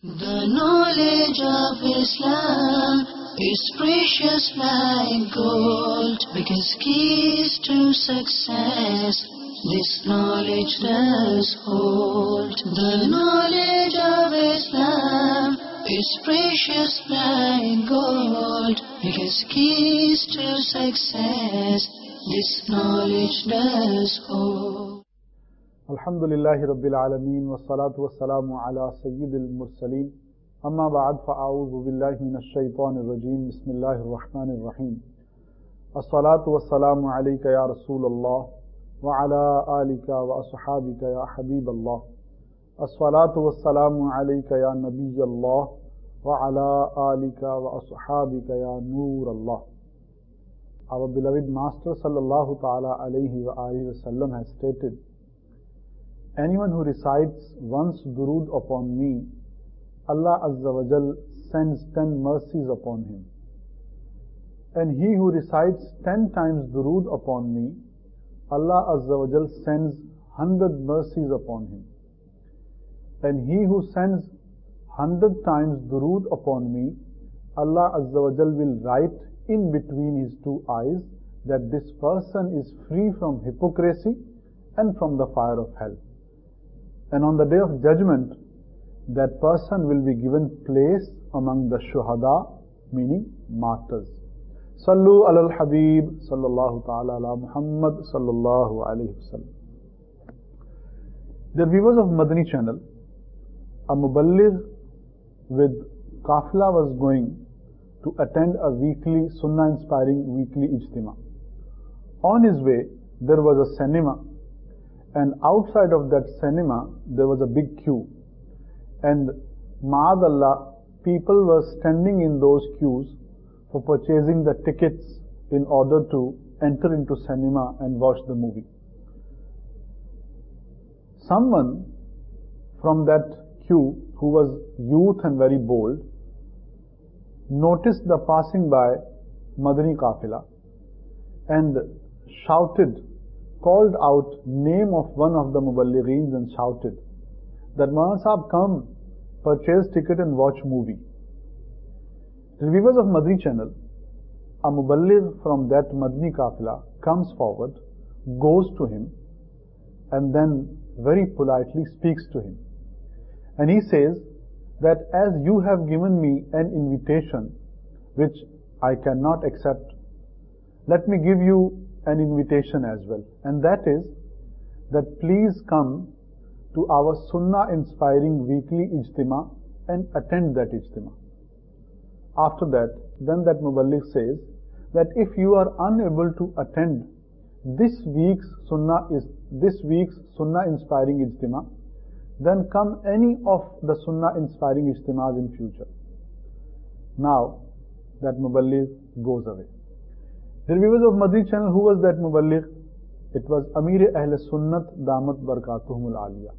The knowledge of Islam is precious like gold, because keys to success this knowledge does hold. The knowledge of Islam is precious like gold, because keys to success this knowledge does hold. Alhamdulillahi Rabbil Alameen wa salatu wa salamu ala Sayyidil Mursaleen. Amma ba'd fa'a'udhu billahi minash shaytanir rajim. Bismillahir Rahmanir Rahim. As-salatu wa salamu alayka ya Rasulallah wa ala alika wa ashabika ya Habiballah. As-salatu wa salamu alayka ya Nabiyallah wa ala alika wa ashabika ya Noorallah. Our beloved Master sallallahu ta'ala alayhi wa alihi wa sallam has stated, anyone who recites once durood upon me, Allah Azza wa Jal sends 10 mercies upon him. And he who recites 10 times durood upon me, Allah Azza wa Jal sends 100 mercies upon him. And he who sends 100 times durood upon me, Allah Azza wa Jal will write in between his two eyes that this person is free from hypocrisy and from the fire of hell. And on the day of judgment, that person will be given place among the shuhada, meaning martyrs. Sallu ala al-Habib, sallallahu ta'ala ala Muhammad, sallallahu alayhi wa sallam. The viewers of Madani channel, a Muballigh with Qafila was going to attend a weekly, Sunnah-inspiring weekly ijtima. On his way, there was a cinema, and outside of that cinema, there was a big queue. And ma'adallah, people were standing in those queues for purchasing the tickets in order to enter into cinema and watch the movie. Someone from that queue, who was youth and very bold, noticed the passing by Madani Qafila and called out name of one of the Muballigheens and shouted that, Maulana Sahab, come, purchase ticket and watch movie. The viewers of Madani channel, a Muballigh from that Madani Qafila comes forward, goes to him, and then very politely speaks to him. And he says that as you have given me an invitation which I cannot accept, let me give you an invitation as well, and that is that please come to our Sunnah-inspiring weekly ijtima and attend that ijtima. After that, then that Muballigh says that if you are unable to attend this week's Sunnah-inspiring ijtima, then come any of the Sunnah-inspiring ijtimas in future. Now, that Muballigh goes away. The viewers of Madani channel, who was that Muballigh? It was Amir Ahl Sunnat Damat Barakatuhumul Aliyah.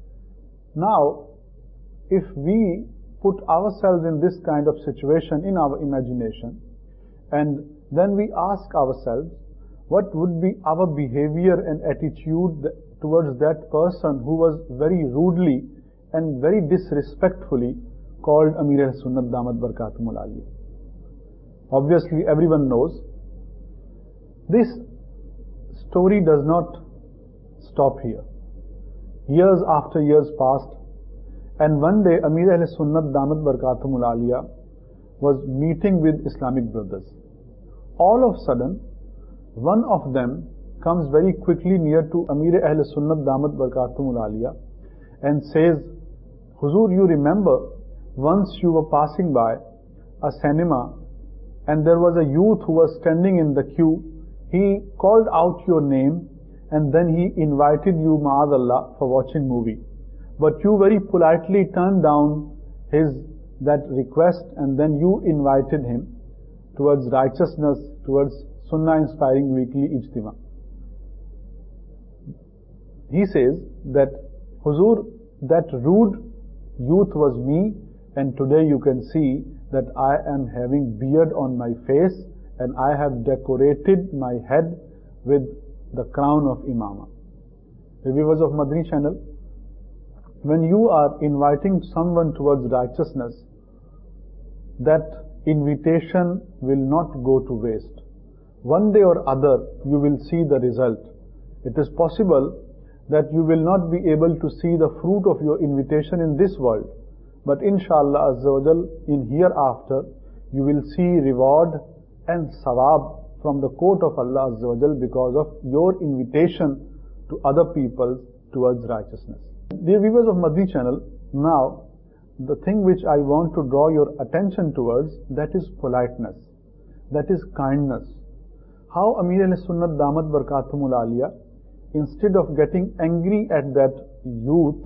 Now, if we put ourselves in this kind of situation in our imagination, and then we ask ourselves, what would be our behavior and attitude towards that person who was very rudely and very disrespectfully called Amir Ahl Sunnat Damat Barakatuhumul Aliyah? Obviously, everyone knows this story does not stop here. Years after years passed, and one day Amir Ahl Sunnat Damat Barakatuhumul Aliyah was meeting with Islamic brothers. All of a sudden, one of them comes very quickly near to Amir Ahl Sunnat Damat Barakatuhumul Aliyah and says, Huzur, you remember once you were passing by a cinema and there was a youth who was standing in the queue. He called out your name and then he invited you, ma'adallah, for watching movie. But you very politely turned down that request, and then you invited him towards righteousness, towards Sunnah-inspiring weekly ijtima. He says that, Huzur, that rude youth was me, and today you can see that I am having beard on my face, and I have decorated my head with the crown of Imama. The viewers of Madani channel, when you are inviting someone towards righteousness, that invitation will not go to waste. One day or other, you will see the result. It is possible that you will not be able to see the fruit of your invitation in this world, but inshallah Azza wa Jal, in hereafter, you will see reward and sawab from the court of Allah Azza wa Jal because of your invitation to other people towards righteousness. Dear viewers of Madni channel, now the thing which I want to draw your attention towards, that is politeness, that is kindness. How Amir al-Sunnat Damat Barakatumul Aliyah, instead of getting angry at that youth,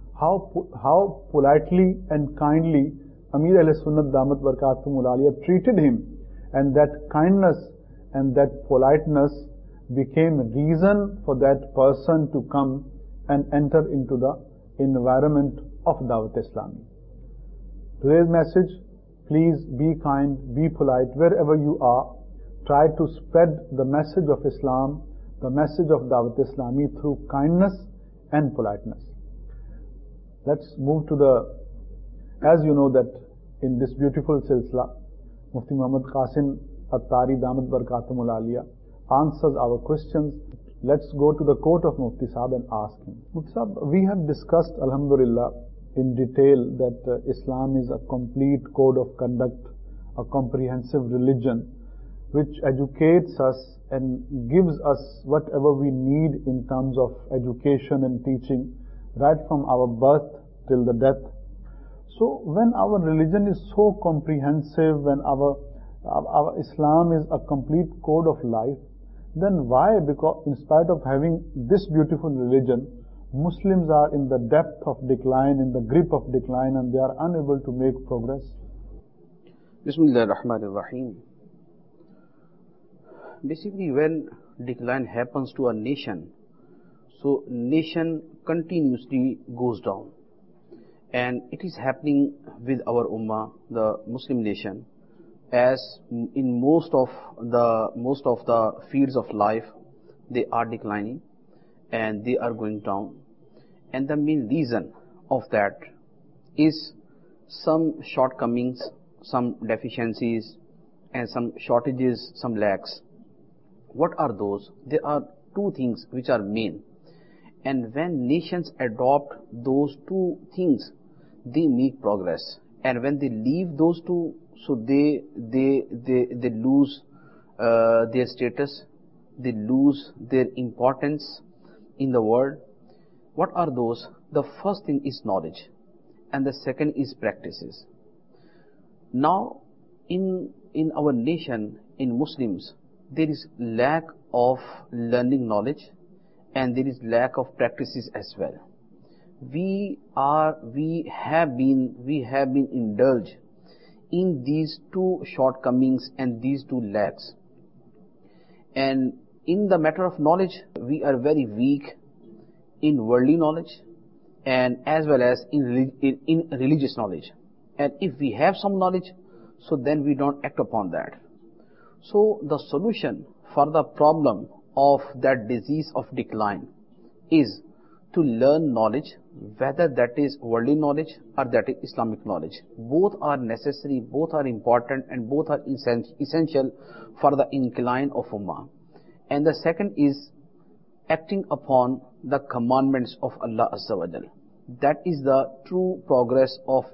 how politely and kindly Amir al-Sunnat Damat Barakatumul Aliyah treated him, and that kindness and that politeness became reason for that person to come and enter into the environment of Dawat Islami. Today's message, please be kind, be polite wherever you are. Try to spread the message of Islam, the message of Dawat Islami through kindness and politeness. Let's move to as you know that in this beautiful silsila, Mufti Muhammad Qasim Attari Damat Barakatumul Aliyah answers our questions. Let's go to the court of Mufti Sahib and ask him. Mufti Sahib, we have discussed, Alhamdulillah, in detail that Islam is a complete code of conduct, a comprehensive religion which educates us and gives us whatever we need in terms of education and teaching right from our birth till the death. So when our religion is so comprehensive, when our Islam is a complete code of life, then why, because in spite of having this beautiful religion, Muslims are in the depth of decline, in the grip of decline, and they are unable to make progress? Bismillah ar-Rahman ar-Rahim. Basically, when decline happens to a nation, so nation continuously goes down. And it is happening with our ummah, the Muslim nation, as in most of the fields of life, they are declining and they are going down. And the main reason of that is some shortcomings, some deficiencies, and some shortages, some lacks. What are those? There are two things which are main. And when nations adopt those two things, they make progress. And when they leave those two, so they lose their status, they lose their importance in the world. What are those? The first thing is knowledge, and the second is practices. Now, in our nation, in Muslims, there is lack of learning knowledge, and there is lack of practices as well. We have been indulged in these two shortcomings and these two lacks. And in the matter of knowledge, we are very weak in worldly knowledge and as well as in religious knowledge. And if we have some knowledge, so then we don't act upon that. So the solution for the problem of that disease of decline is to learn knowledge, whether that is worldly knowledge or that is Islamic knowledge. Both are necessary, both are important, and both are essential for the incline of Ummah. And the second is acting upon the commandments of Allah Azza wa Jal. That is the true progress of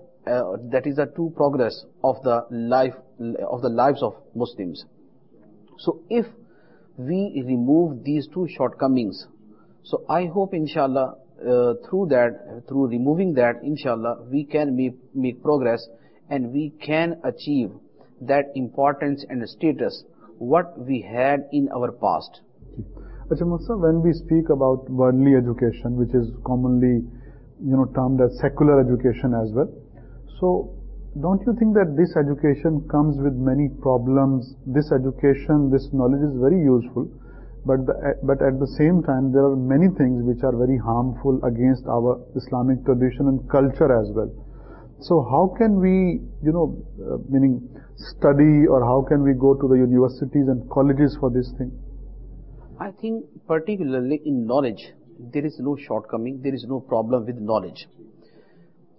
the lives of Muslims. So if we remove these two shortcomings, so I hope inshallah through removing that, inshallah we can make progress and we can achieve that importance and status what we had in our past. Achha Musa, when we speak about worldly education, which is commonly termed as secular education as well, so don't you think that this education comes with many problems? This education, this knowledge is very useful, but at the same time there are many things which are very harmful against our Islamic tradition and culture as well. So how can we, meaning study, or how can we go to the universities and colleges for this thing? I think particularly in knowledge, there is no shortcoming, there is no problem with knowledge.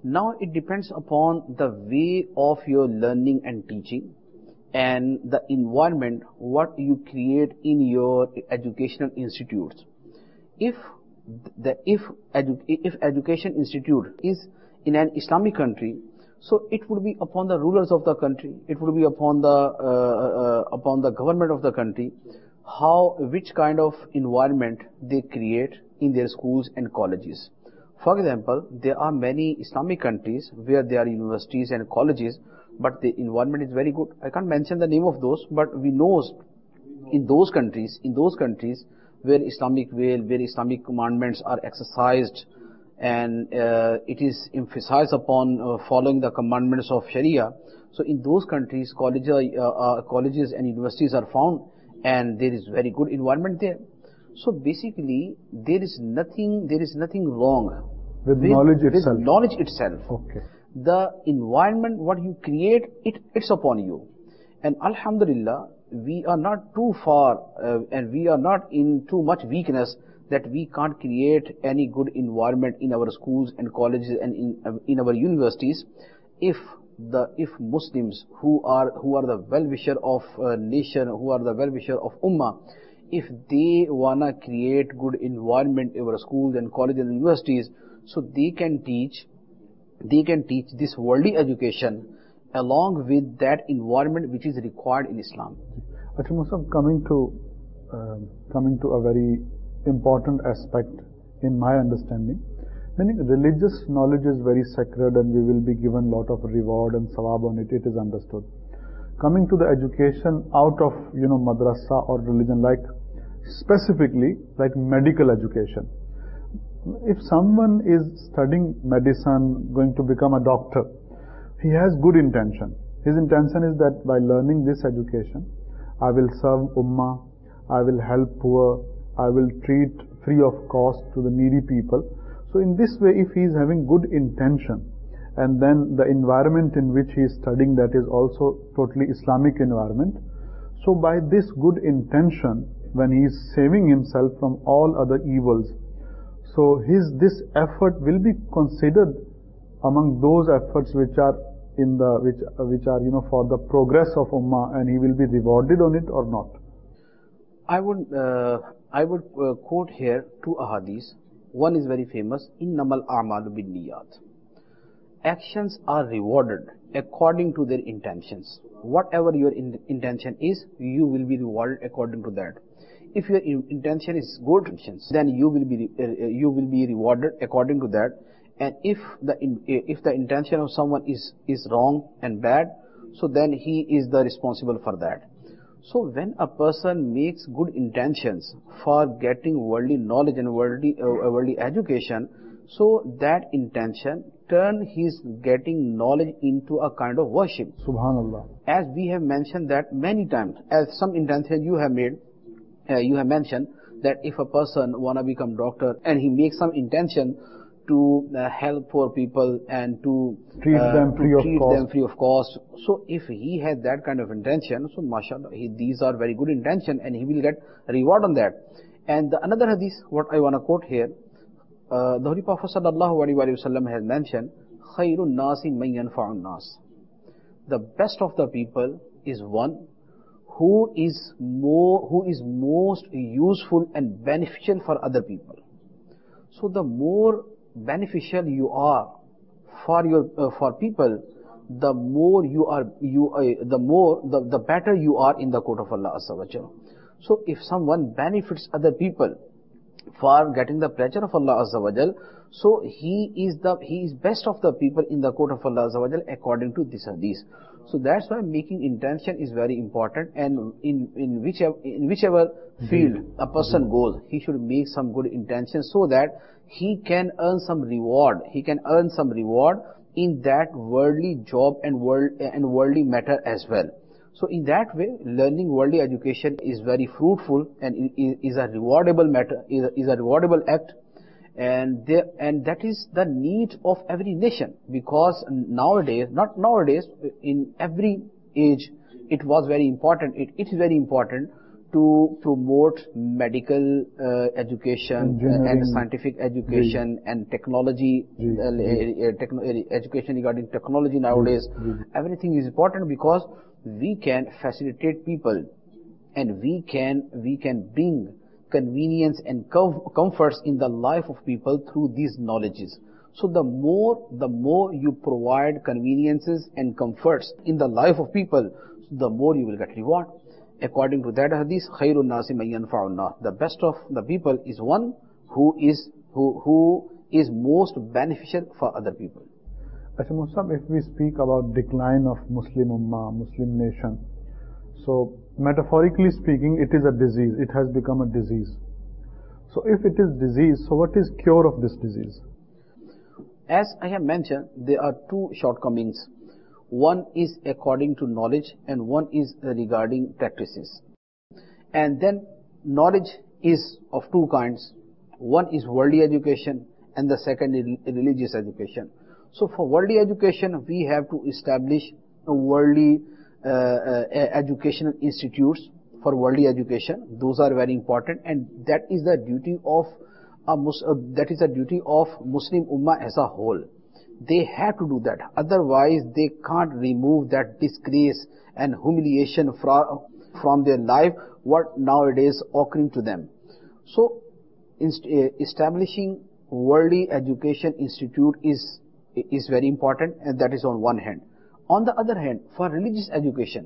Now it depends upon the way of your learning and teaching and the environment what you create in your educational institutes. If education institute is in an Islamic country, so it would be upon the rulers of the country, it would be upon the government of the country, which kind of environment they create in their schools and colleges. For example, there are many Islamic countries where there are universities and colleges, but the environment is very good. I can't mention the name of those, but we know in those countries where Islamic commandments are exercised, and it is emphasized upon following the commandments of Sharia. So in those countries, colleges and universities are found, and there is very good environment there. So basically, there is nothing wrong with knowledge itself. Okay. The environment what you create, it's upon you. And Alhamdulillah, we are not too far and we are not in too much weakness that we can't create any good environment in our schools and colleges and in our universities. If Muslims who are the well-wisher of nation, who are the well-wisher of Ummah, if they wanna create good environment in our schools and colleges and universities, so they can teach this worldly education along with that environment which is required in Islam. Actually, Musab, coming to a very important aspect in my understanding, meaning religious knowledge is very sacred and we will be given lot of reward and sawab on it. It is understood. Coming to the education out of madrasa or religion, like specifically like medical education. If someone is studying medicine, going to become a doctor, he has good intention. His intention is that by learning this education, I will serve Ummah, I will help poor, I will treat free of cost to the needy people. So in this way, if he is having good intention, and then the environment in which he is studying, that is also totally Islamic environment, so by this good intention, when he is saving himself from all other evils, so this effort will be considered among those efforts which are for the progress of Ummah, and he will be rewarded on it or not. I would quote here two ahadith. One is very famous: innamal a'malu binniyat. Actions are rewarded according to their intentions. Whatever your intention is, you will be rewarded according to that. If your intention is good, then you will be rewarded according to that. And if the intention of someone is wrong and bad, so then he is the responsible for that. So when a person makes good intentions for getting worldly knowledge and worldly education, so that intention turn his getting knowledge into a kind of worship. Subhanallah. As we have mentioned that many times, as some intention you have made, you have mentioned that if a person wanna become doctor and he makes some intention to help poor people and to treat them free of cost. So if he has that kind of intention, so mashallah, these are very good intention and he will get reward on that. And another hadith, what I want to quote here, the Holy Prophet sallallahu alaihi wasallam has mentioned, khairun nasi man yanfa'un nas. The best of the people is one who is most useful and beneficial for other people. So the more beneficial you are for people, the more the better you are in the court of Allah Azza wa Jalla. So if someone benefits other people for getting the pleasure of Allah Azza wa Jalla, so he is best of the people in the court of Allah Azza wa Jalla according to this hadith. So that's why making intention is very important, and in whichever field a person goes, he should make some good intention so that he can earn some reward. He can earn some reward in that worldly job and worldly matter as well. So in that way, learning worldly education is very fruitful and is a rewardable matter, is a rewardable act. And that is the need of every nation, because nowadays, not nowadays, in every age, it was very important. It is very important to promote medical education and scientific education and technology, education regarding technology nowadays. Everything is important because we can facilitate people and we can bring convenience and comforts in the life of people through these knowledges. So the more you provide conveniences and comforts in the life of people, the more you will get reward. According to that hadith, khairun nasi man yanfa'un nas, the best of the people is one who is most beneficial for other people. Musab, if we speak about decline of Muslim Ummah, Muslim nation, so metaphorically speaking, it is a disease. It has become a disease. So if it is disease, so what is cure of this disease? As I have mentioned, there are two shortcomings. One is according to knowledge and one is regarding practices. And then knowledge is of two kinds. One is worldly education and the second is religious education. So for worldly education, we have to establish a worldly educational institutes for worldly education. Those are very important, and that is the duty of Muslim Ummah as a whole. They have to do that. Otherwise, they can't remove that disgrace and humiliation from their life, what nowadays occurring to them. So, establishing worldly education institute is very important, and that is on one hand. On the other hand, for religious education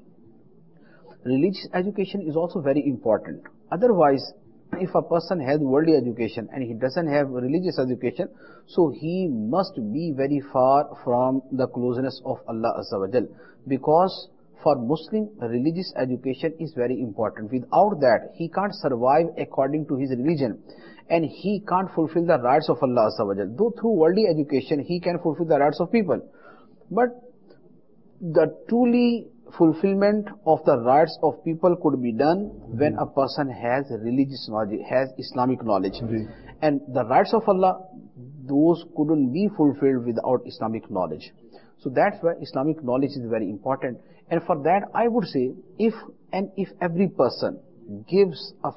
is also very important. Otherwise, if a person has worldly education and he doesn't have religious education, so he must be very far from the closeness of Allah Azza wa Jal. Because for Muslim, religious education is very important. Without that, he can't survive according to his religion, and he can't fulfill the rights of Allah Azza wa Jal. Though through worldly education, he can fulfill the rights of people. But the truly fulfillment of the rights of people could be done when a person has religious knowledge, has Islamic knowledge. And the rights of Allah, those couldn't be fulfilled without Islamic knowledge. So that's why Islamic knowledge is very important. And for that, I would say, if every person gives a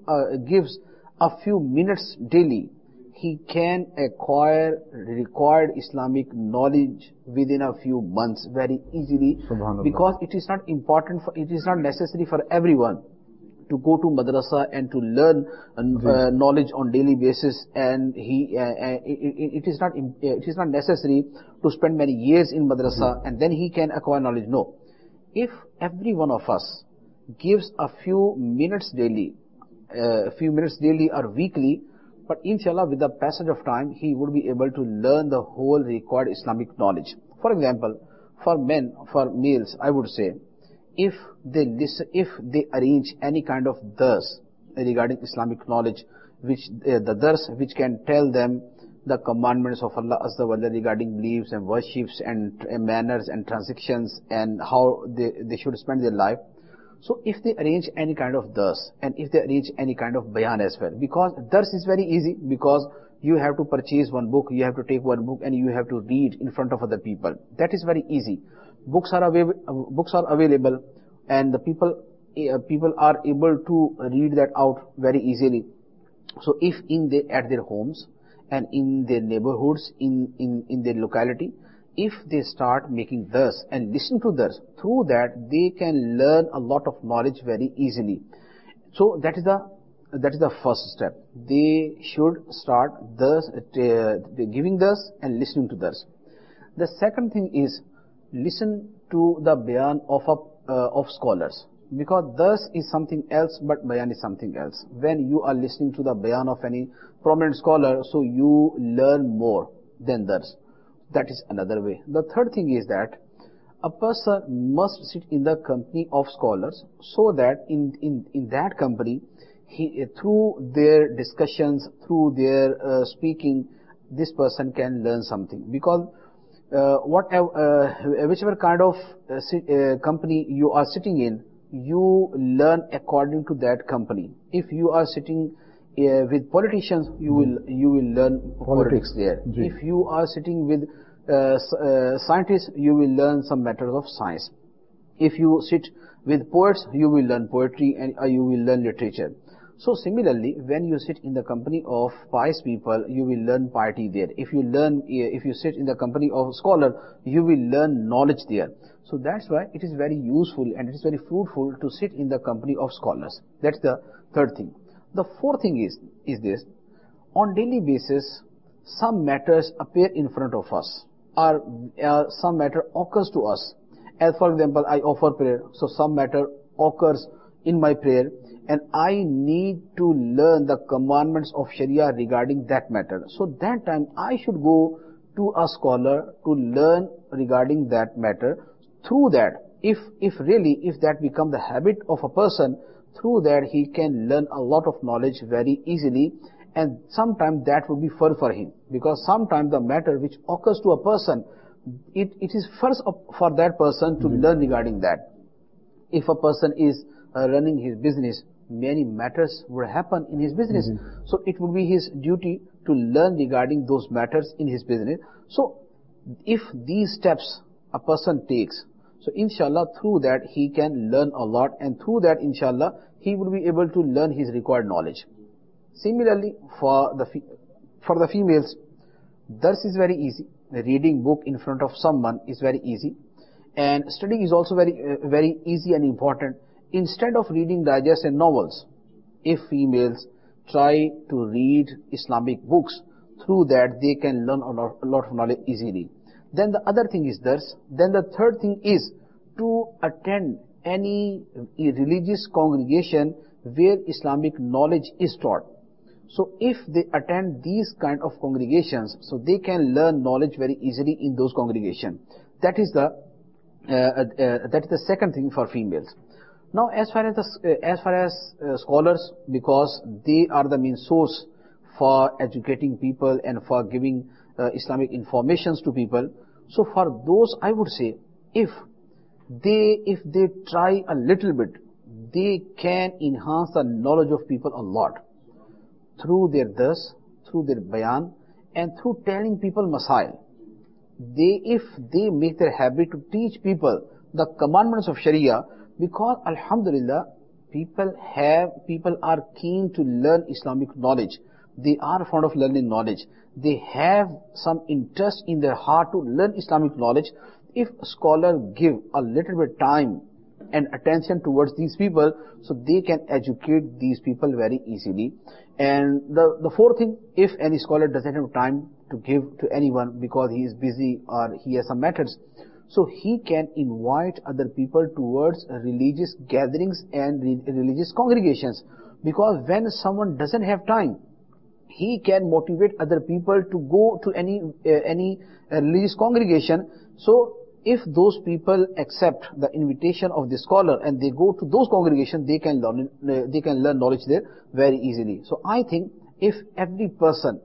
few minutes daily, he can acquire required Islamic knowledge within a few months very easily, because it is not necessary for everyone to go to madrasa and to learn knowledge on daily basis, and it is not necessary to spend many years in madrasa and then he can acquire knowledge. No, if every one of us gives a few minutes daily or weekly, but inshallah, with the passage of time, he would be able to learn the whole required Islamic knowledge. For example, for males, I would say, if they arrange any kind of dars regarding Islamic knowledge, the dars which can tell them the commandments of Allah Azza wa Jalla regarding beliefs and worships and manners and transactions and how they should spend their life. So if they arrange any kind of dars, and if they arrange any kind of bayan as well, because dars is very easy, because you have to purchase one book, you have to take one book and you have to read in front of other people. That is very easy. Books are available and the people are able to read that out very easily. So if at their homes and in their neighborhoods, in their locality, if they start making dars and listen to dars, through that they can learn a lot of knowledge very easily. So that is the first step. They should start dars, giving dars and listening to dars. The second thing is listen to the bayan of scholars, because dars is something else but bayan is something else. When you are listening to the bayan of any prominent scholar, so you learn more than dars. That is another way. The third thing is that a person must sit in the company of scholars, so that in that company, through their discussions, through their speaking, this person can learn something. Because whichever kind of company you are sitting in, you learn according to that company. If you are sitting with politicians, you will learn politics there. If you are sitting with scientists, you will learn some matters of science. If you sit with poets, you will learn poetry and you will learn literature. So similarly, when you sit in the company of pious people, you will learn piety there. If you sit in the company of scholar, you will learn knowledge there. So that's why it is very useful and it is very fruitful to sit in the company of scholars. That's the third thing. The fourth thing is this: on daily basis, some matters appear in front of us, or some matter occurs to us. As for example, I offer prayer, so some matter occurs in my prayer, and I need to learn the commandments of Sharia regarding that matter. So that time I should go to a scholar to learn regarding that matter. Through that, if that become the habit of a person, through that he can learn a lot of knowledge very easily, and sometimes that would be fun for him, because sometimes the matter which occurs to a person, it is first for that person to learn regarding that. If a person is running his business, many matters would happen in his business. So it would be his duty to learn regarding those matters in his business. So if these steps a person takes, so inshallah through that he can learn a lot, and through that inshallah he will be able to learn his required knowledge. Similarly, for the females, dars is very easy. Reading book in front of someone is very easy, and studying is also very easy and important. Instead of reading digests and novels, if females try to read Islamic books, through that they can learn a lot of knowledge easily. Then the other thing is dars. Then the third thing is to attend any religious congregation where Islamic knowledge is taught. So if they attend these kind of congregations, so they can learn knowledge very easily in those congregations. That is the second thing for females. Now, as far as scholars, because they are the main source for educating people and for giving Islamic informations to people. So for those, I would say, if they try a little bit, they can enhance the knowledge of people a lot through their dars, through their bayan, and through telling people masail. If they make their habit to teach people the commandments of Sharia, because alhamdulillah, people are keen to learn Islamic knowledge. They are fond of learning knowledge. They have some interest in their heart to learn Islamic knowledge. If scholars give a little bit time and attention towards these people, so they can educate these people very easily. And the fourth thing, if any scholar doesn't have time to give to anyone because he is busy or he has some matters, so he can invite other people towards religious gatherings and religious congregations. Because when someone doesn't have time, he can motivate other people to go to any religious congregation. So if those people accept the invitation of the scholar and they go to those congregations, they can learn knowledge there very easily. So I think if every person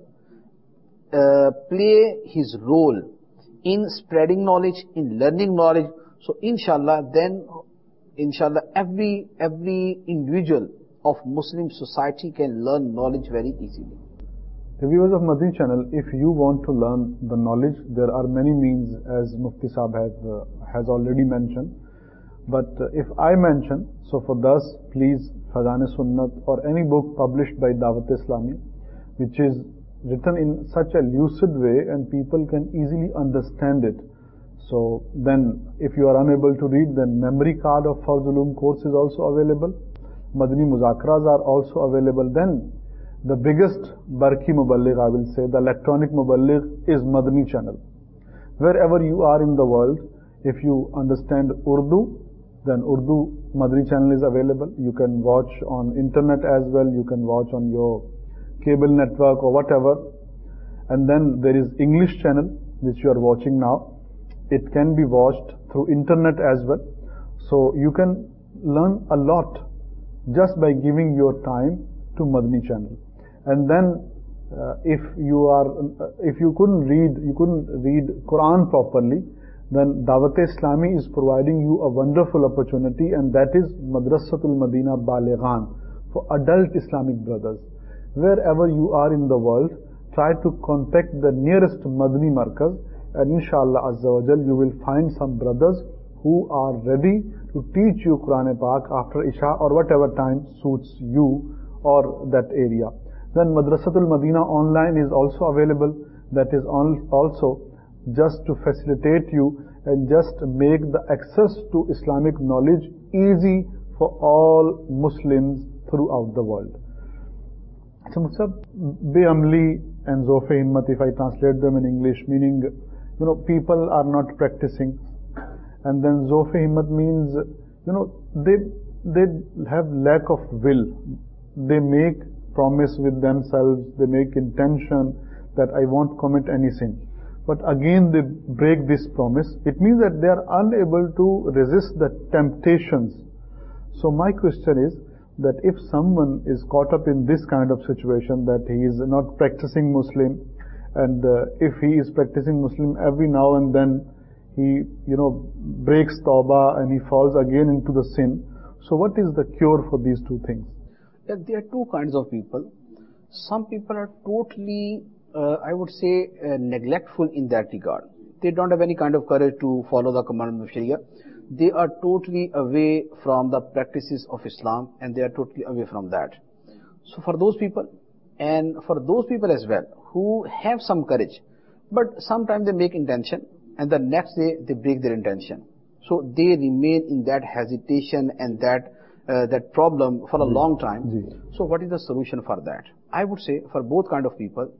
play his role in spreading knowledge, in learning knowledge, so inshallah every individual of Muslim society can learn knowledge very easily. The viewers of Madani channel, if you want to learn the knowledge, there are many means, as Mufti Sahab has already mentioned. But if I mention, so for thus, please Fazan-e-Sunnat or any book published by Dawat Islami, which is written in such a lucid way and people can easily understand it. So then, if you are unable to read, then memory card of Fawz Ulum course is also available. Madani Muzakaras are also available. Then the biggest Barki Muballigh, I will say, the electronic Muballigh is Madani channel. Wherever you are in the world, if you understand Urdu, then Urdu Madani channel is available. You can watch on internet as well. You can watch on your cable network or whatever. And then there is English channel, which you are watching now. It can be watched through internet as well. So you can learn a lot just by giving your time to Madani channel. And then if you couldn't read Quran properly, then Dawat Islami is providing you a wonderful opportunity, and that is Madrasatul Madina Balighan for adult Islamic brothers. Wherever you are in the world, try to contact the nearest Madani Markaz, and inshallah Azza wa Jal, you will find some brothers who are ready to teach you Quran Pak after Isha or whatever time suits you or that area. Then Madrasatul Madina online is also available. That is also just to facilitate you and just make the access to Islamic knowledge easy for all Muslims throughout the world. So, Be'amli and Zofe Himmat, if I translate them in English, meaning, people are not practicing. And then Zofe Himmat means, they have lack of will. They make promise with themselves, they make intention that I won't commit any sin. But again they break this promise. It means that they are unable to resist the temptations. So my question is that if someone is caught up in this kind of situation, that he is not practicing Muslim, and if he is practicing Muslim, every now and then he, breaks tawbah and he falls again into the sin. So what is the cure for these two things? There are two kinds of people. Some people are totally, I would say, neglectful in that regard. They don't have any kind of courage to follow the commandment of Sharia. They are totally away from the practices of Islam, and they are totally away from that. So for those people, and for those people as well, who have some courage, but sometimes they make intention, and the next day they break their intention. So they remain in that hesitation and that problem for a long time. So what is the solution for that? I would say for both kind of people,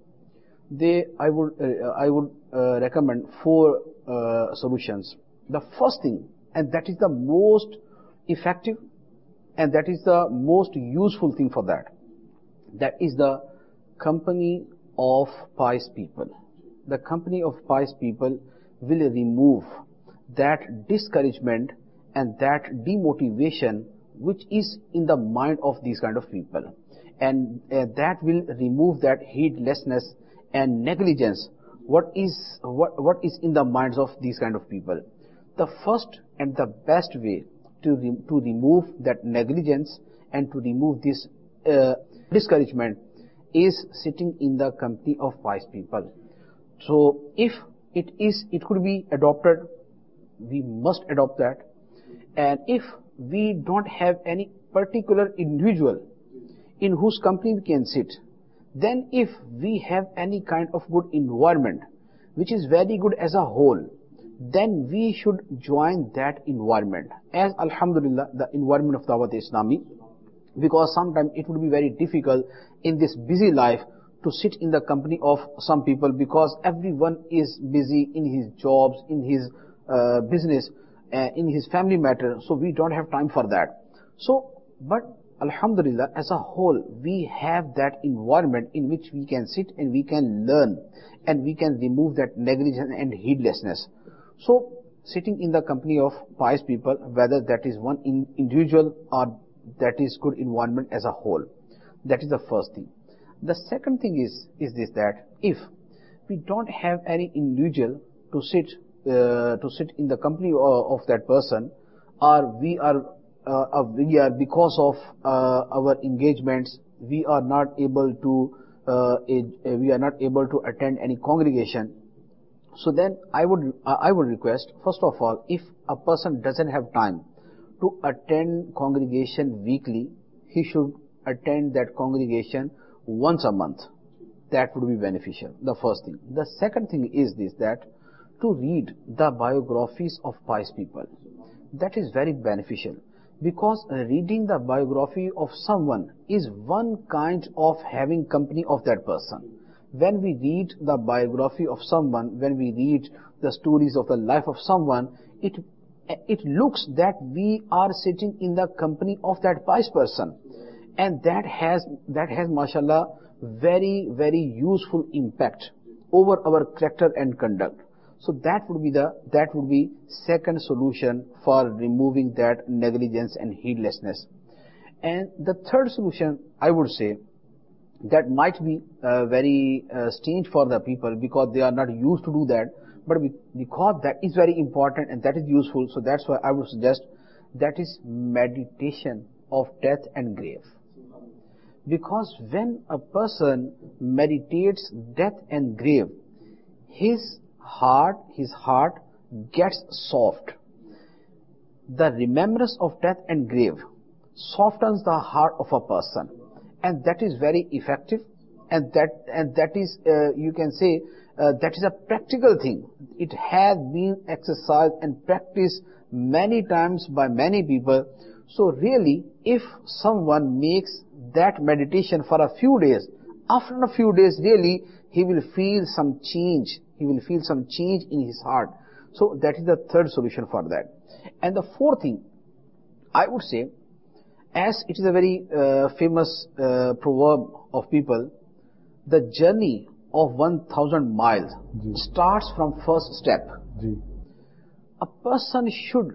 I would recommend 4 solutions. The first thing, and that is the most effective and that is the most useful thing for that is the company of pious people. The company of pious people will remove that discouragement and that demotivation which is in the mind of these kind of people, and that will remove that heedlessness and negligence what is in the minds of these kind of people. The first and the best way to remove that negligence and to remove this discouragement is sitting in the company of pious people. So if it could be adopted, we must adopt that. And if we don't have any particular individual in whose company we can sit, then if we have any kind of good environment which is very good as a whole, then we should join that environment, as alhamdulillah the environment of Dawat Islami, because sometimes it would be very difficult in this busy life to sit in the company of some people, because everyone is busy in his jobs, in his business, in his family matter, so we don't have time for that. So, but alhamdulillah, as a whole, we have that environment in which we can sit and we can learn and we can remove that negligence and heedlessness. So, sitting in the company of pious people, whether that is one individual or that is good environment as a whole, that is the first thing. The second thing is this, that if we don't have any individual to sit in the company of that person, or we are because of our engagements, we are not able to attend any congregation. So then I would request, first of all, if a person doesn't have time to attend congregation weekly, he should attend that congregation once a month. That would be beneficial, the first thing. The second thing is this, that to read the biographies of pious people. That is very beneficial, because reading the biography of someone is one kind of having company of that person. When we read the biography of someone, when we read the stories of the life of someone, it looks that we are sitting in the company of that pious person, and that has mashallah very, very useful impact over our character and conduct. So that would be second solution for removing that negligence and heedlessness. And the third solution, I would say, that might be very strange for the people, because they are not used to do that, but because that is very important and that is useful, so that's why I would suggest, that is meditation of death and grave. Because when a person meditates death and grave, his heart gets soft. the remembrance of death and grave softens the heart of a person, and that is very effective, and that is you can say that is a practical thing. It has been exercised and practiced many times by many people. So really, if someone makes that meditation for a few days, after a few days really he will feel some change. He will feel some change in his heart. So that is the third solution for that. And the fourth thing, I would say, as it is a very famous proverb of people, the journey of 1,000 miles starts from first step. A person should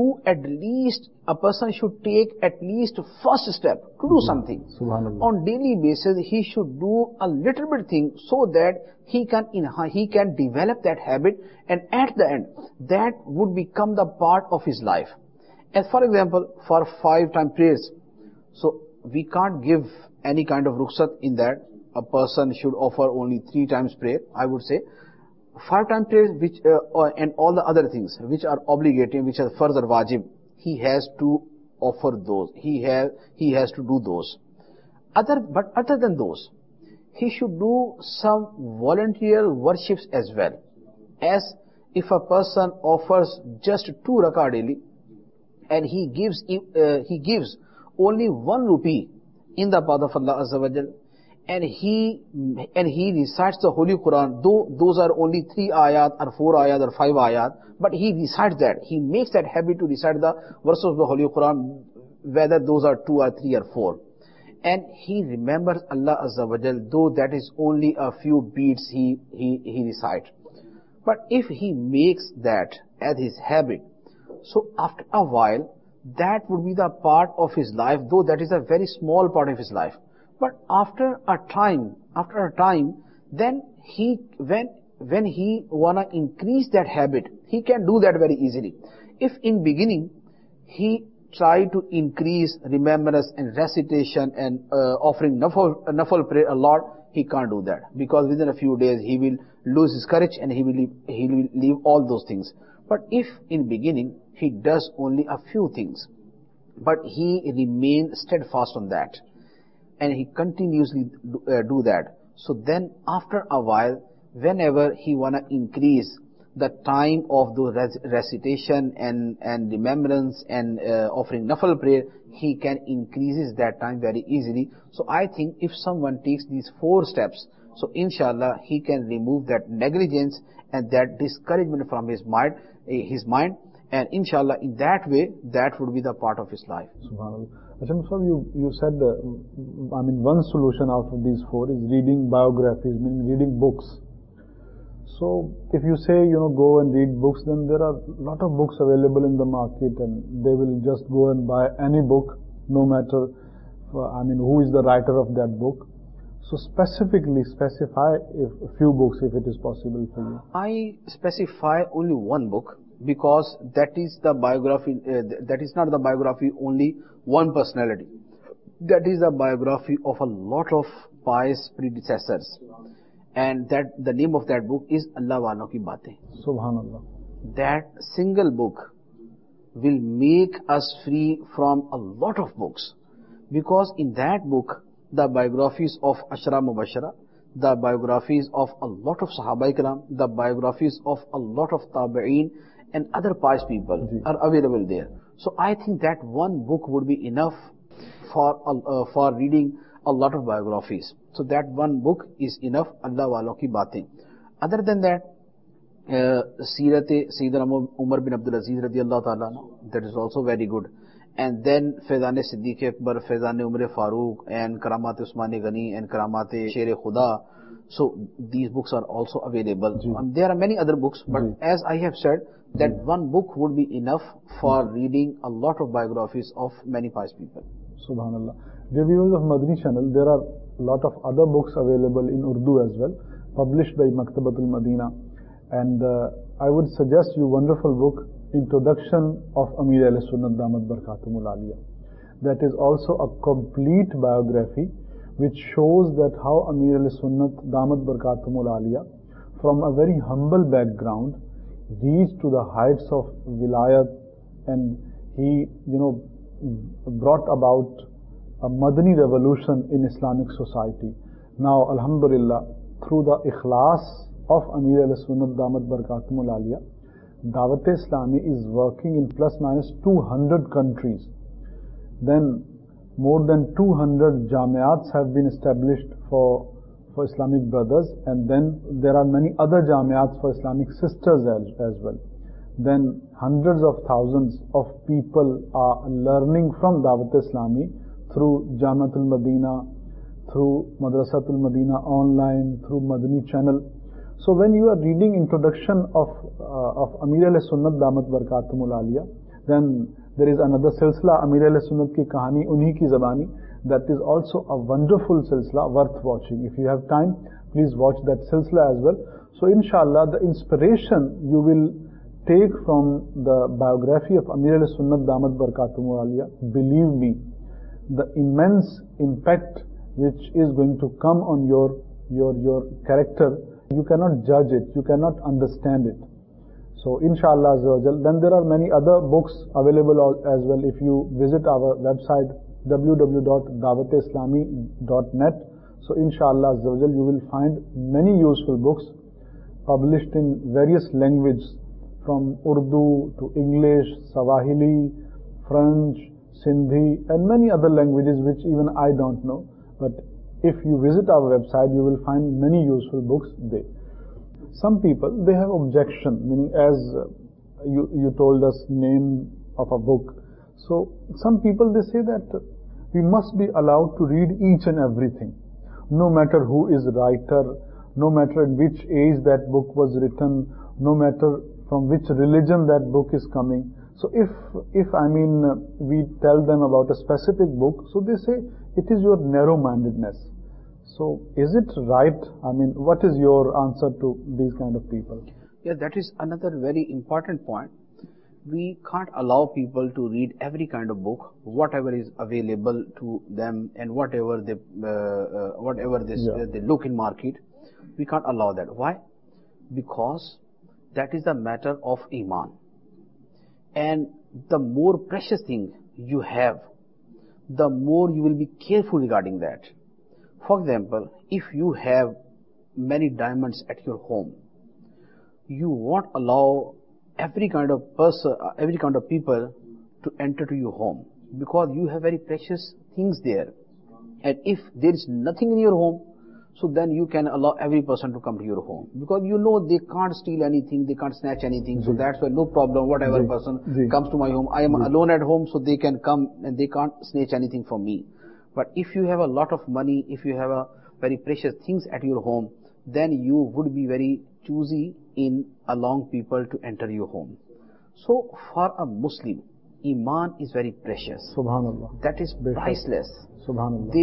take at least first step to do something. On daily basis, he should do a little bit thing so that he can develop that habit, and at the end, that would become the part of his life. As for example, for 5-time prayers, so we can't give any kind of rukhsat in that. A person should offer only 3 times prayer, I would say. 5-time prayers, which and all the other things which are obligatory, which are farz or wajib, he has to offer those. He has to do those. But other than those, he should do some volunteer worships as well. As if a person offers just 2 rakah daily, and he gives only 1 rupee in the path of Allah Azza wa Jal, and he recites the Holy Quran, though those are only 3 ayat or 4 ayat or 5 ayat, but he recites that. He makes that habit to recite the verses of the Holy Quran, whether those are 2 or 3 or 4. And he remembers Allah Azza wa Jal, though that is only a few beats he recites. But if he makes that as his habit, so after a while, that would be the part of his life, though that is a very small part of his life. But after a time, then when he wanna increase that habit, he can do that very easily. If in beginning he try to increase remembrance and recitation and offering nafal prayer a lot, he can't do that, because within a few days he will lose his courage and he will leave all those things. But if in beginning he does only a few things, but he remains steadfast on that, and he continuously do that, so then after a while, whenever he wanna increase the time of the recitation and remembrance and offering nafal prayer, he can increases that time very easily. So I think if someone takes these 4 steps, so inshallah he can remove that negligence and that discouragement from his mind, and inshallah in that way, that would be the part of his life. Subhanallah. Ajam sir, you said, one solution out of these 4 is reading biographies, meaning reading books. So if you say, go and read books, then there are a lot of books available in the market, and they will just go and buy any book, no matter, who is the writer of that book. So specifically specify a few books if it is possible for you. I specify only 1 book, because that is the biography, that is not the biography only one personality. That is the biography of a lot of pious predecessors. And that the name of that book is Allah Walon Ki Baatein. Subhanallah. That single book will make us free from a lot of books, because in that book, the biographies of Ashra Mubashara, the biographies of a lot of Sahaba Ikram, the biographies of a lot of Tabi'een and other pious people are available there. So I think that 1 book would be enough for reading a lot of biographies. So that 1 book is enough, Allah Walon Ki Baatein. Other than that, Seerat-e Sayyidina Umar bin Abdul Aziz radiyallahu ta'ala, that is also very good. And then Faizan-e Siddiq Akbar, Faizan-e Umar Farooq, and Karamat-e Usman Ghani, and Karamat-e Sher Khuda. So these books are also available. There are many other books, but as I have said, that 1 book would be enough for reading a lot of biographies of many pious people. Subhanallah. Dear viewers of Madani channel, there are a lot of other books available in Urdu as well, published by Maktabatul Madina. And I would suggest you wonderful book, Introduction of Amir Ahl Sunnat Damat Barakatumul Aliyah. That is also a complete biography which shows that how Amir Ahl Sunnat Damat Barakatumul Aliyah, from a very humble background, reached to the heights of wilayat, and he, brought about a Madani revolution in Islamic society. Now, Alhamdulillah, through the ikhlas of Amir al-Sunnat Damat Barakatumul Aliyah, Dawat-e-Islami is working in plus minus 200 countries. Then more than 200 jamiats have been established for Islamic brothers, and then there are many other jamiats for Islamic sisters as well. Then hundreds of thousands of people are learning from Dawat-e-Islami through Jamiatul Madina, through Madrasatul Madina online, through Madani channel. So when you are reading introduction of Amir al-Sunnat Damat Barakatumul Aliyah, then there is another silsila, Amir al-Sunnat ki kahani unhi ki zabani, that is also a wonderful silsila worth watching. If you have time, please watch that silsila as well. So inshallah, the inspiration you will take from the biography of Amir al-Sunnat Damat Barakatumul Aliyah, believe me, the immense impact which is going to come on your character, you cannot judge it, you cannot understand it. So inshallah, then there are many other books available as well. If you visit our website www.dawateslami.net, so inshallah you will find many useful books published in various languages, from Urdu to English, Swahili, French, Sindhi, and many other languages which even I don't know. But if you visit our website, you will find many useful books there. Some people, they have objection, meaning as you told us name of a book. So some people, they say that we must be allowed to read each and everything, no matter who is writer, no matter in which age that book was written, no matter from which religion that book is coming. So if we tell them about a specific book, so they say it is your narrow-mindedness. So is it right? What is your answer to these kind of people? Yeah, that is another very important point. We can't allow people to read every kind of book, whatever is available to them, and whatever they look in market. We can't allow that. Why? Because that is a matter of Iman. And the more precious thing you have, the more you will be careful regarding that. For example, if you have many diamonds at your home, you won't allow every kind of people to enter to your home, because you have very precious things there. And if there is nothing in your home, so then you can allow every person to come to your home, because you know they can't steal anything, they can't snatch anything. So that's why no problem, whatever person comes to my home, I am alone at home, so they can come and they can't snatch anything from me. But if you have a lot of money, if you have a very precious things at your home, then you would be very choosy in allowing people to enter your home. So for a Muslim, Iman is very precious. Subhanallah. That is priceless. Subhanallah.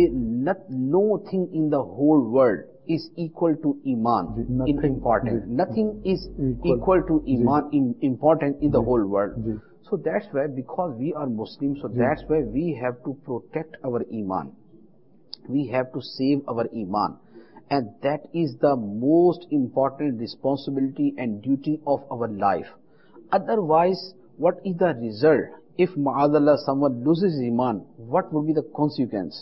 No thing in the whole world is equal to Iman in importance. Nothing is equal to Iman in importance in the whole world. So that's why, because we are Muslims, so that's why we have to protect our Iman. We have to save our Iman. And that is the most important responsibility and duty of our life. Otherwise, what is the result? If ma'adallah someone loses his Iman, what would be the consequence?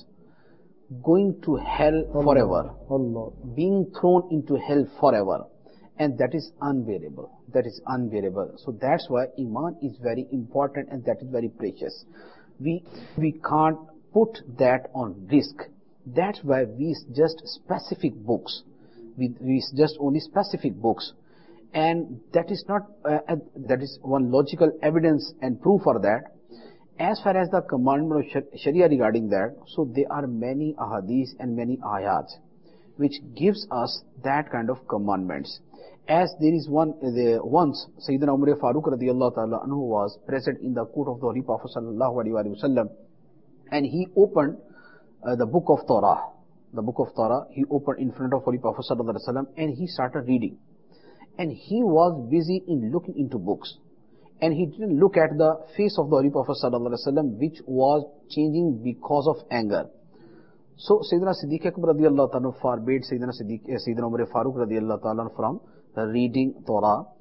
Going to hell forever. Allah. Being thrown into hell forever. And that is unbearable. That is unbearable. So that's why Iman is very important and that is very precious. We can't put that on risk. That's why we suggest specific books. We suggest only specific books. And that is not, that is one logical evidence and proof for that. As far as the commandment of Sharia regarding that, so there are many ahadith and many ayats which gives us that kind of commandments. As there is once Sayyidina Umar Farooq radiyallahu ta'ala anhu was present in the court of the Holy Prophet sallallahu alaihi wasallam, and he opened the book of Torah. The book of Torah, he opened in front of Holy Prophet sallallahu alaihi wasallam, and he started reading. And he was busy in looking into books. And he didn't look at the face of the Holy Prophet sallallahu alaihi wasallam, which was changing because of anger. So Sayyidina Siddiq Akbar radiyallahu ta'ala forbade Sayyidina Umar Farooq radiyallahu ta'ala from reading Torah.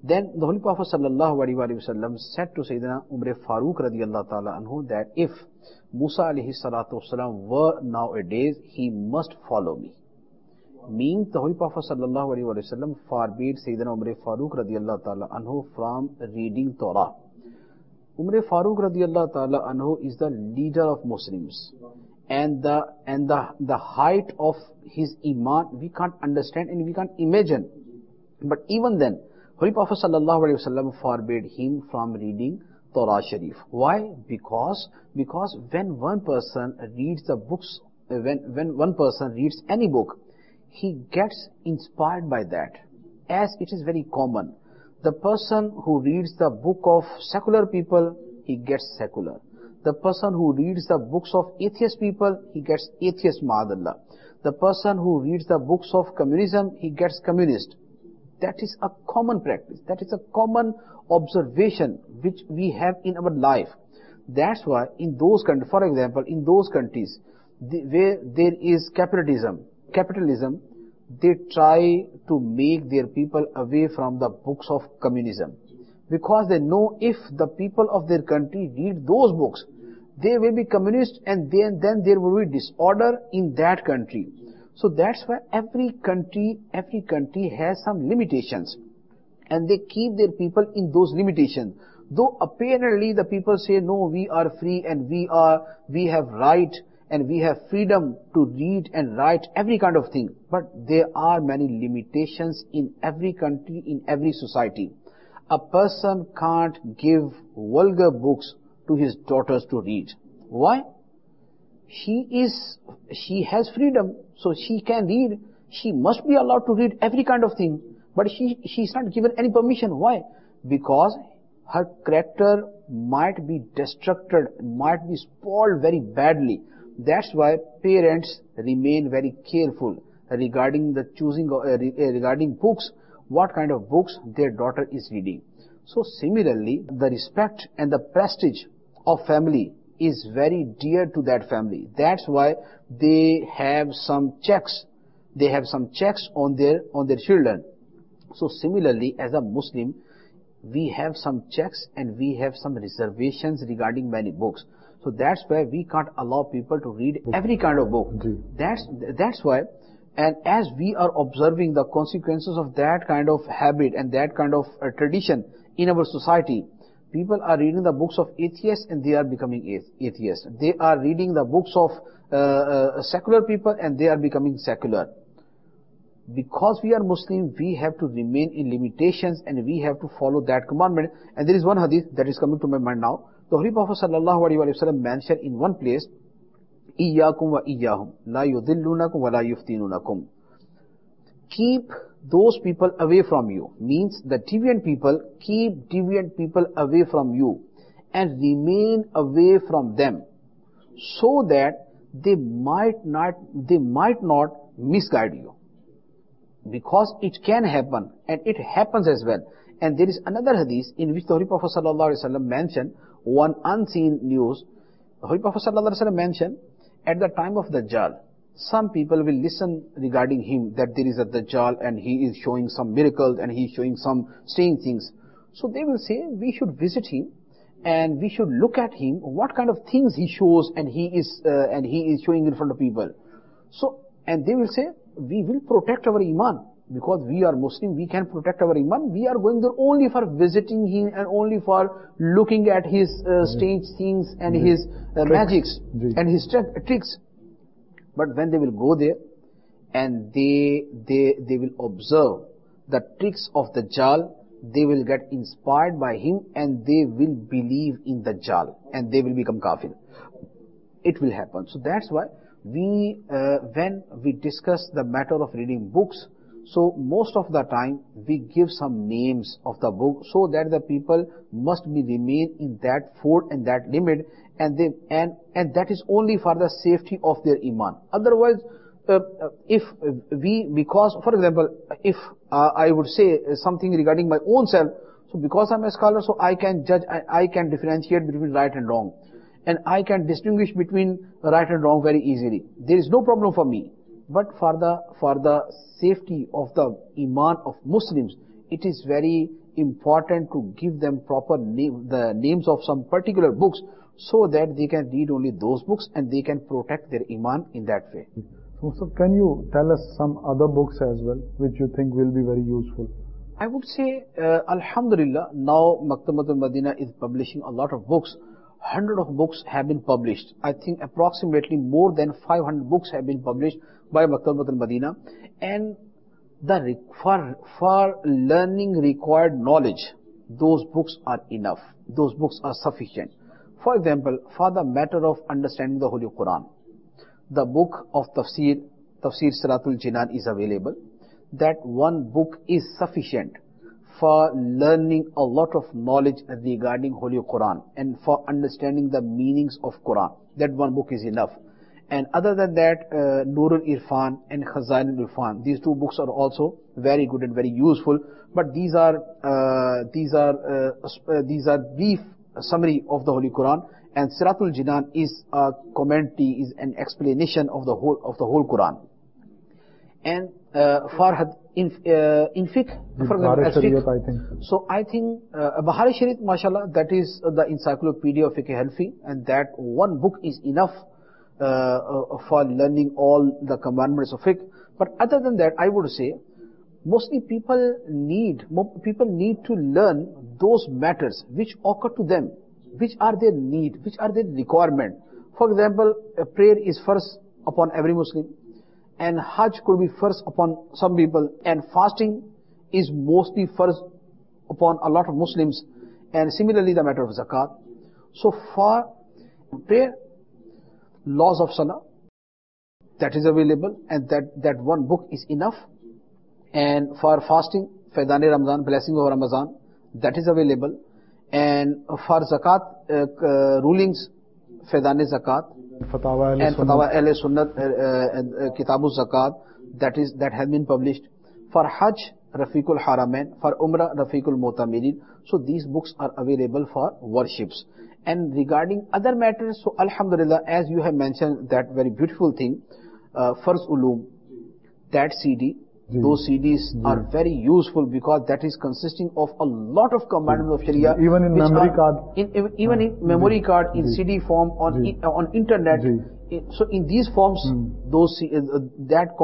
Then the Holy Prophet sallallahu alaihi wasallam said to Sayyidina Umar Farooq radiyallahu ta'ala anhu that if Musa alayhi salatu wasalam were nowadays, he must follow me. Meaning the Holy Prophet sallallahu alaihi wasallam forbade Sayyidina Umar Farooq radiyallahu ta'ala anhu from reading Torah. Umar Farooq radiyallahu ta'ala anhu is the leader of Muslims. And the height of his iman we can't understand and we can't imagine. But even then, Holy Prophet sallallahu alaihi wasallam forbade him from reading Torah Sharif. Why? Because when one person reads the books, when one person reads any book, he gets inspired by that. As it is very common, the person who reads the book of secular people, he gets secular. The person who reads the books of atheist people, he gets atheist, ma'adallah. The person who reads the books of communism, he gets communist. That is a common practice. That is a common observation which we have in our life. That's why in those countries, for example, in those countries where there is capitalism, they try to make their people away from the books of communism. Because they know if the people of their country read those books, they will be communist and then there will be disorder in that country. So that's why every country has some limitations, and they keep their people in those limitations. Though apparently the people say, no, we are free and we have right and we have freedom to read and write every kind of thing. But there are many limitations in every country, in every society. A person can't give vulgar books to his daughters to read. Why? She has freedom, so she can read. She must be allowed to read every kind of thing. But she's not given any permission. Why? Because her character might be destructed, might be spoiled very badly. That's why parents remain very careful regarding the choosing, regarding books, what kind of books their daughter is reading. So similarly, the respect and the prestige of family is very dear to that family. That's why they have some checks. They have some checks on their children. So similarly, as a Muslim, we have some checks and we have some reservations regarding many books. So that's why we can't allow people to read every kind of book. That's why, and as we are observing the consequences of that kind of habit and that kind of tradition in our society, people are reading the books of atheists and they are becoming atheists. They are reading the books of secular people and they are becoming secular. Because we are Muslim, we have to remain in limitations and we have to follow that commandment. And there is one hadith that is coming to my mind now. The Holy Prophet sallallahu alaihi wasallam mentioned in one place, "Iyyakum wa iyyahum, la yudillunakum wa la yuftinunakum." Keep those people away from you. Means the deviant people, keep deviant people away from you and remain away from them, so that they might not misguide you. Because it can happen and it happens as well. And there is another hadith in which the Holy Prophet sallallahu alaihi wasallam mentioned one unseen news. The Holy Prophet sallallahu alaihi wasallam mentioned, at the time of Dajjal, some people will listen regarding him that there is a Dajjal and he is showing some miracles and he is showing some strange things. So they will say, we should visit him and we should look at him, what kind of things he shows and he is showing in front of people. So, and they will say, we will protect our iman. Because we are Muslim, we can protect our iman. We are going there only for visiting him and only for looking at his strange things and his magics and his tricks. But when they will go there and they will observe the tricks of Dajjal, they will get inspired by him and they will believe in Dajjal and they will become kafir. It will happen. So that's why when we discuss the matter of reading books, so most of the time we give some names of the book so that the people must remain in that fold and that limit, and that is only for the safety of their iman. Otherwise, because for example, if I would say something regarding my own self, so because I'm a scholar, so I can judge, I can differentiate between right and wrong, and I can distinguish between right and wrong very easily. There is no problem for me. But for the safety of the iman of Muslims, it is very important to give them proper the names of some particular books, so that they can read only those books and they can protect their iman in that way. So can you tell us some other books as well, which you think will be very useful? I would say, Alhamdulillah, now Maktabatul Madina is publishing a lot of books. 100 of books have been published. I think approximately more than 500 books have been published by Maktabatul Madina. And for learning required knowledge, those books are enough. Those books are sufficient. For example, for the matter of understanding the Holy Quran, the book of Tafsir Siratul Jinan is available. That one book is sufficient for learning a lot of knowledge regarding Holy Quran and for understanding the meanings of Quran. That one book is enough. And other than that, Nurul Irfan and Khazain Irfan, these two books are also very good and very useful. But these are brief summary of the Holy Quran, and Siratul Jinan is a commentary, is an explanation of the whole Quran. And in fiqh, for example, as fiqh, I think. So I think Bahari Sharif, mashallah, that is the encyclopedia of fiqh Hanfi, and that one book is enough for learning all the commandments of fiqh. But other than that, I would say mostly people need to learn those matters which occur to them, which are their need, which are their requirement. For example, a prayer is first upon every Muslim, and Hajj could be first upon some people, and fasting is mostly first upon a lot of Muslims, and similarly the matter of zakat. So for prayer, laws of salah, that is available, and that one book is enough. And for fasting, Faidane Ramzan, blessing of Ramadan, that is available. And for zakat rulings, Faidane Zakat, Fatawa Ahle Sunnat, Kitabu Zakat, that has been published. For Hajj, Rafiqul Haramain, for Umrah, Rafiqul Mutamirin. So these books are available for worships. And regarding other matters, so Alhamdulillah, as you have mentioned that very beautiful thing, Farz Ulum, that CD, those CDs are very useful because that is consisting of a lot of commandments of Sharia. Even in memory card. Even in memory card, in CD form, on internet. So in these forms, that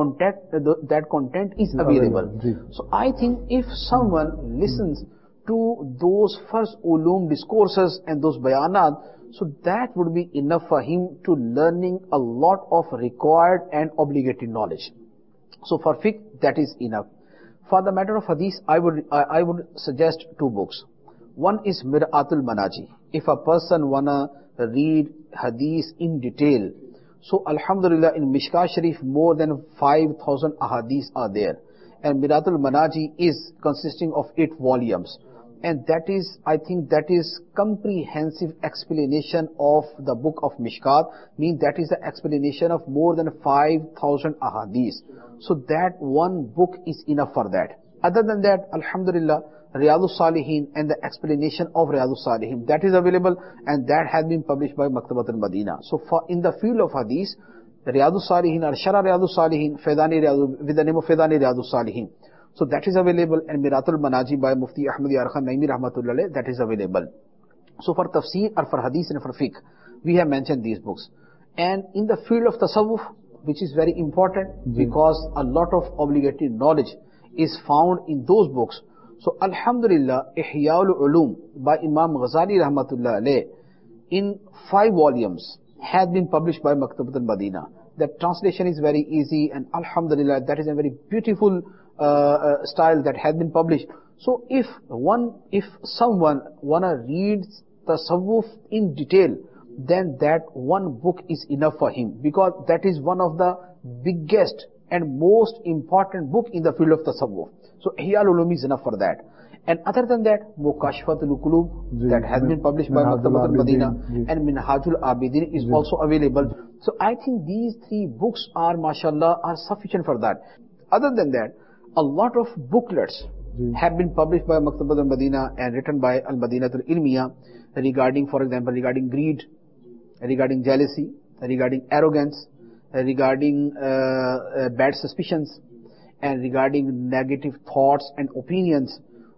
content is available. So I think if someone listens to those first ulum discourses and those bayanat, so that would be enough for him to learning a lot of required and obligatory knowledge. So for fiqh, that is enough. For the matter of hadith, I would suggest two books. One is Mir'atul Manaji. If a person wanna read hadith in detail, so Alhamdulillah, in Mishkah Sharif more than 5,000 ahadith are there, and Mir'atul Manaji is consisting of 8 volumes. And that is, I think that is comprehensive explanation of the book of Mishkat, means that is the explanation of more than 5,000 ahadith. So that one book is enough for that. Other than that, Alhamdulillah, Riyadus Salihin and the explanation of Riyadus Salihin, that is available, and that has been published by Maktabatul Madina. So for in the field of hadith, Riyadus Salihin or Shara Riyadus Salihin, with the name of Faidani Riyadus Salihin. So that is available, and Miratul Manaji by Mufti Ahmad Yarkhan Naimi Rahmatullah, that is available. So for tafsir or for hadith and for fiqh, we have mentioned these books. And in the field of tasawwuf, which is very important because a lot of obligatory knowledge is found in those books. So Alhamdulillah, Ihya'ul Ulum by Imam Ghazali Rahmatullah alayh, in 5 volumes, has been published by Maktabatul Madina. The translation is very easy, and Alhamdulillah, that is a very beautiful style that has been published. So if someone wanna read tasawwuf in detail, then that one book is enough for him, because that is one of the biggest and most important book in the field of tasawwuf. So Ihya al-Ulum is enough for that. And other than that, Mukashfatul Qulub, that has been published by Maktabatul Madina, and Minhajul Abidin is also available. So I think these 3 books are, mashallah, are sufficient for that. Other than that, a lot of booklets have been published by Maktabatul Madina and written by Al-Madinatul Ilmiya regarding, for example, regarding greed, regarding jealousy, regarding arrogance, regarding bad suspicions, and regarding negative thoughts and opinions.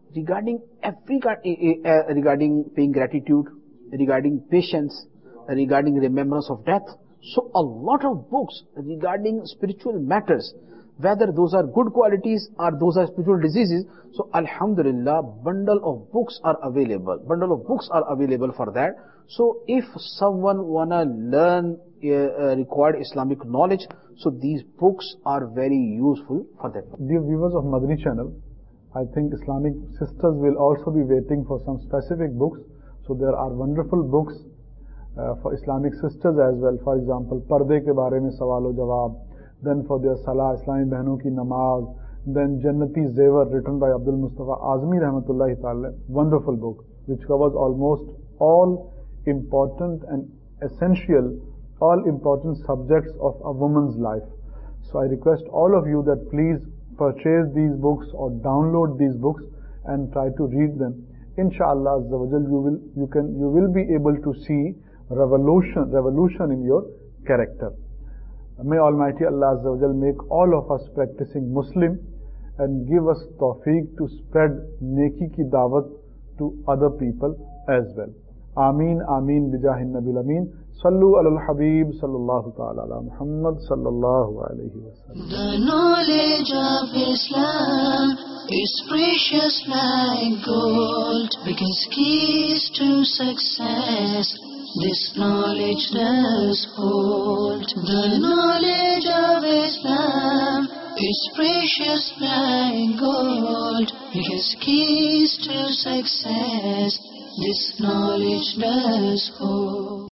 regarding regarding paying gratitude, regarding patience, regarding remembrance of death. So a lot of books regarding spiritual matters, whether those are good qualities or those are spiritual diseases. So Alhamdulillah, bundle of books are available. Bundle of books are available for that. So if someone wanna learn required Islamic knowledge, so these books are very useful for that. Dear viewers of Madani channel, I think Islamic sisters will also be waiting for some specific books. So there are wonderful books for Islamic sisters as well. For example, Parde ke baare mein sawal o jawab. Then for their Salah, Islami Behnon ki Namaz. Then Jannati Zevar, written by Abdul Mustafa Azmi Rahmatullahi Ta'ala. Wonderful book, which covers almost all important and essential, all important subjects of a woman's life. So I request all of you that please purchase these books or download these books and try to read them. Inshallah Azza wa Jal, you will be able to see revolution in your character. May Almighty Allah Azza wa Jal make all of us practicing Muslim and give us tawfiq to spread neki ki dawat to other people as well. Ameen, Ameen, bijahin Nabil Ameen. Sallu ala al-Habib, sallallahu ta'ala ala Muhammad, sallallahu alayhi wa sallam. The knowledge of Islam is precious like gold, because keys to success this knowledge does hold. The knowledge of Islam is precious like gold, because keys to success this knowledge does hold.